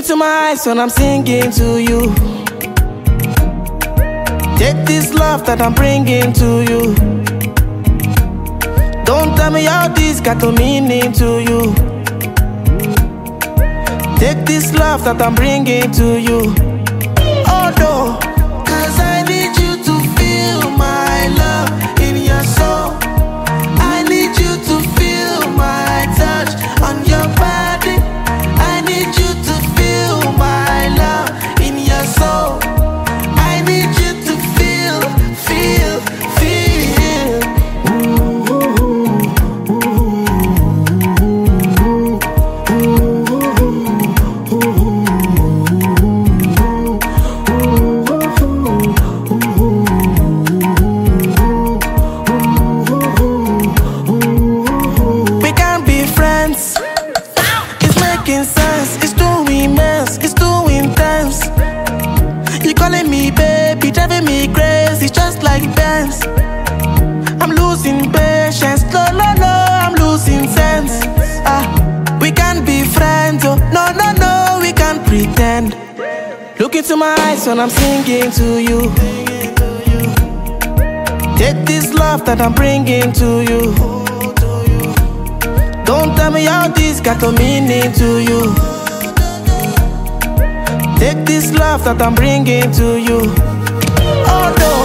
into my eyes when I'm singing to you. Take this love that I'm bringing to you. Don't tell me how this got no meaning to you. Take this love that I'm bringing to you. Oh no, 'cause I need you to feel my love in your soul. I need you to feel my touch on your body. I need you to feel my love in your soul. I need you to feel, feel, feel. We can't be friends. It's making sense. It's too immense. It's too intense. You calling me baby, driving me crazy, just like dance. I'm losing patience, no, no, no, I'm losing sense. We can't be friends, oh, no, no, no, we can't pretend. Look into my eyes when I'm singing to you. Take this love that I'm bringing to you. Don't tell me how this got no meaning to you. Take this love that I'm bringing to you. Oh no,